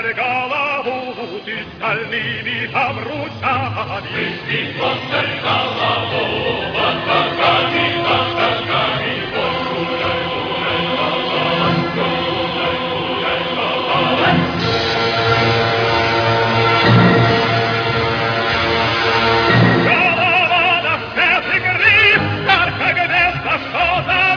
per Galavuti, stallini abruciati. Questi con per Galavuti, attaccati, attaccati, con pure, pure, Calavada, fertig rief, starke Gewässer, Schotter,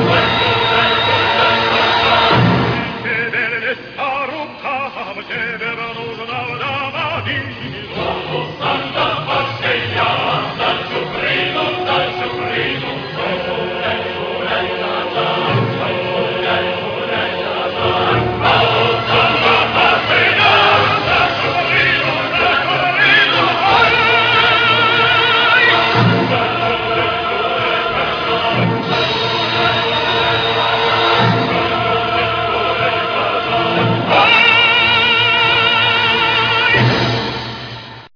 J'ai